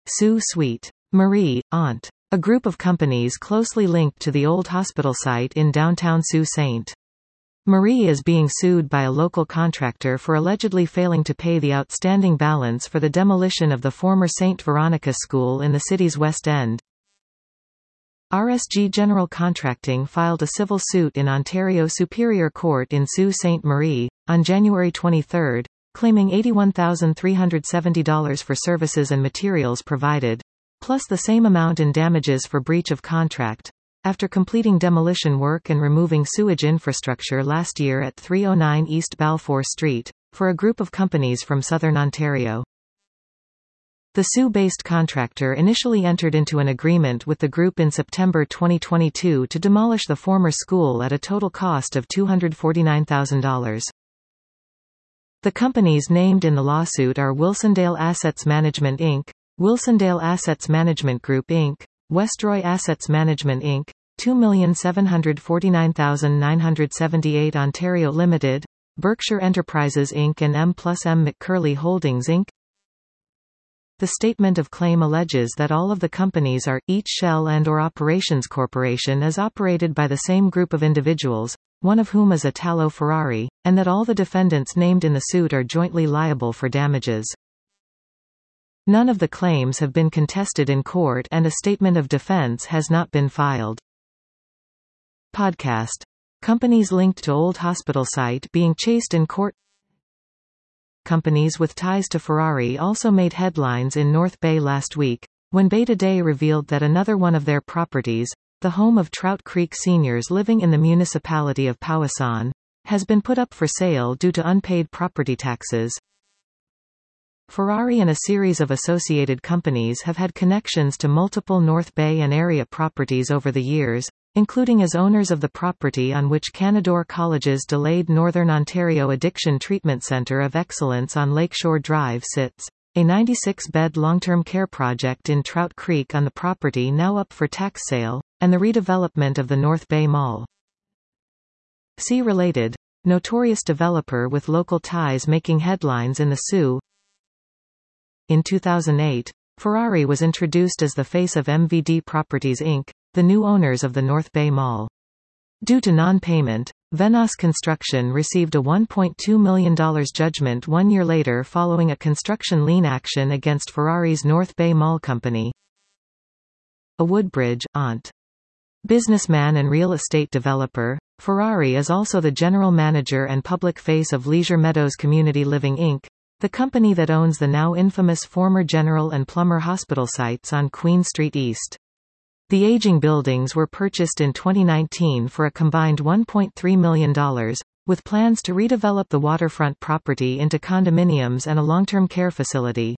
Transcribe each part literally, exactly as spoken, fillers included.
Sault Ste. Marie, Ont. A group of companies closely linked to the old hospital site in downtown Sault Ste. Marie is being sued by a local contractor for allegedly failing to pay the outstanding balance for the demolition of the former Saint Veronica School in the city's West End. R S G General Contracting filed a civil suit in Ontario Superior Court in Sault Ste. Marie, on January twenty-third, claiming eighty-one thousand three hundred seventy dollars for services and materials provided, plus the same amount in damages for breach of contract, after completing demolition work and removing sewage infrastructure last year at three oh nine East Balfour Street, for a group of companies from southern Ontario. The Sault-based contractor initially entered into an agreement with the group in September twenty twenty-two to demolish the former school at a total cost of two hundred forty-nine thousand dollars. The companies named in the lawsuit are Wilsondale Assets Management Incorporated, Wilsondale Assets Management Group Incorporated, Westroy Assets Management Incorporated, two million seven hundred forty-nine thousand nine hundred seventy-eight Ontario Limited, Berkshire Enterprises Incorporated and M plus M McCurley Holdings Incorporated. The statement of claim alleges that all of the companies are, each shell and or operations corporation is operated by the same group of individuals, one of whom is Italo Ferrari, and that all the defendants named in the suit are jointly liable for damages. None of the claims have been contested in court and a statement of defense has not been filed. Podcast. Companies linked to old hospital site being chased in court. Companies with ties to Ferrari also made headlines in North Bay last week, when Bay Today revealed that another one of their properties, the home of Trout Creek seniors living in the municipality of Powassan, has been put up for sale due to unpaid property taxes. Ferrari and a series of associated companies have had connections to multiple North Bay and area properties over the years, including as owners of the property on which Canadore College's delayed Northern Ontario Addiction Treatment Centre of Excellence on Lakeshore Drive sits, a ninety-six bed long-term care project in Trout Creek on the property now up for tax sale, and the redevelopment of the North Bay Mall. See related. Notorious developer with local ties making headlines in the Sault. In two thousand eight, Ferrari was introduced as the face of M V D Properties Incorporated, the new owners of the North Bay Mall. Due to non-payment, Venos Construction received a one point two million dollars judgment one year later following a construction lien action against Ferrari's North Bay Mall Company. A Woodbridge, Ont. Businessman and real estate developer, Ferrari is also the general manager and public face of Leisure Meadows Community Living Incorporated, the company that owns the now infamous former General and Plummer Hospital sites on Queen Street East. The aging buildings were purchased in twenty nineteen for a combined one point three million dollars, with plans to redevelop the waterfront property into condominiums and a long-term care facility.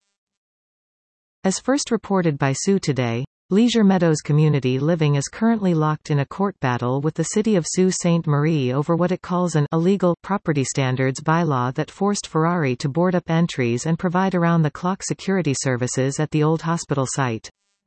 As first reported by Sault Today, Leisure Meadows Community Living is currently locked in a court battle with the city of Sault Ste. Marie over what it calls an illegal property standards bylaw that forced Ferrari to board up entries and provide around-the-clock security services at the old hospital site.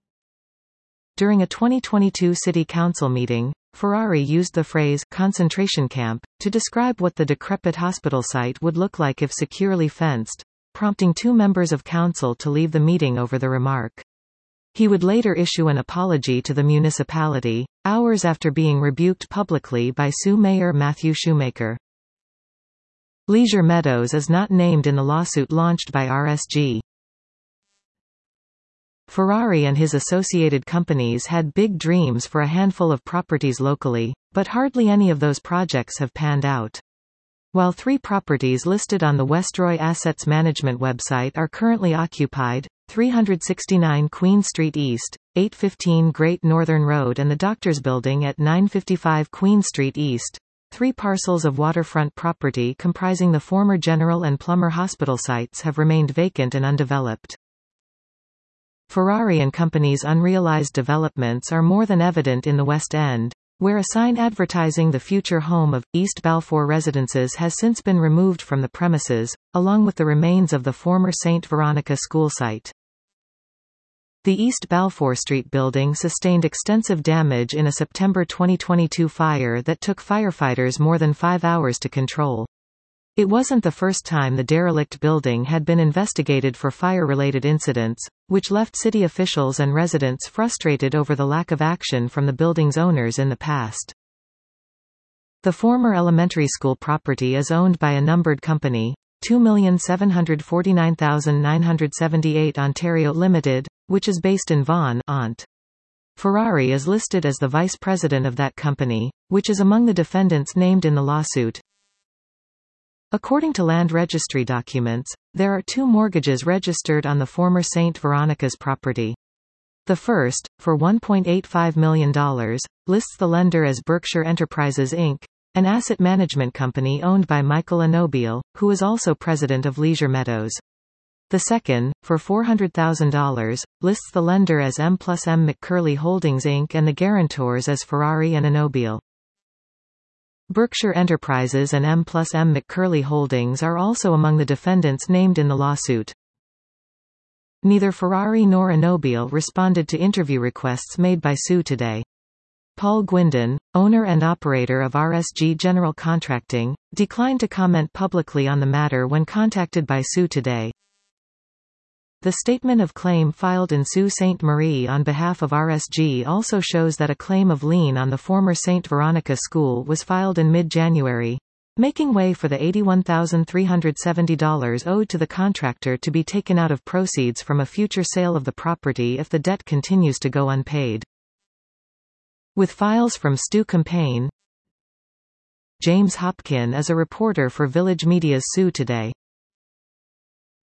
During a twenty twenty-two City Council meeting, Ferrari used the phrase concentration camp to describe what the decrepit hospital site would look like if securely fenced, prompting two members of council to leave the meeting over the remark. He would later issue an apology to the municipality, hours after being rebuked publicly by Sault Mayor Matthew Shoemaker. Leisure Meadows is not named in the lawsuit launched by R S G. Ferrari and his associated companies had big dreams for a handful of properties locally, but hardly any of those projects have panned out. While three properties listed on the Westroy Assets Management website are currently occupied, three sixty-nine Queen Street East, eight fifteen Great Northern Road and the Doctors Building at nine fifty-five Queen Street East, three parcels of waterfront property comprising the former General and Plummer Hospital sites have remained vacant and undeveloped. Ferrari and Company's unrealized developments are more than evident in the West End, where a sign advertising the future home of East Balfour Residences has since been removed from the premises, along with the remains of the former Saint Veronica school site. The East Balfour Street building sustained extensive damage in a September twenty twenty-two fire that took firefighters more than five hours to control. It wasn't the first time the derelict building had been investigated for fire-related incidents, which left city officials and residents frustrated over the lack of action from the building's owners in the past. The former elementary school property is owned by a numbered company, two million seven hundred forty-nine thousand nine hundred seventy-eight Ontario Limited, which is based in Vaughan, Ont. Ferrari is listed as the vice president of that company, which is among the defendants named in the lawsuit. According to land registry documents, there are two mortgages registered on the former Saint Veronica's property. The first, for one point eight five million dollars, lists the lender as Berkshire Enterprises Incorporated, an asset management company owned by Michael Anobiel, who is also president of Leisure Meadows. The second, for four hundred thousand dollars, lists the lender as M plus M McCurley Holdings Incorporated and the guarantors as Ferrari and Anobiel. Berkshire Enterprises and M plus M McCurley Holdings are also among the defendants named in the lawsuit. Neither Ferrari nor Anobiel responded to interview requests made by Sue Today. Paul Gwindon, owner and operator of R S G General Contracting, declined to comment publicly on the matter when contacted by Sue Today. The statement of claim filed in Sault Ste. Marie on behalf of R S G also shows that a claim of lien on the former Saint Veronica School was filed in mid-January, making way for the eighty-one thousand three hundred seventy dollars owed to the contractor to be taken out of proceeds from a future sale of the property if the debt continues to go unpaid. With files from Stu Campaign, James Hopkin is a reporter for Village Media's Sue Today.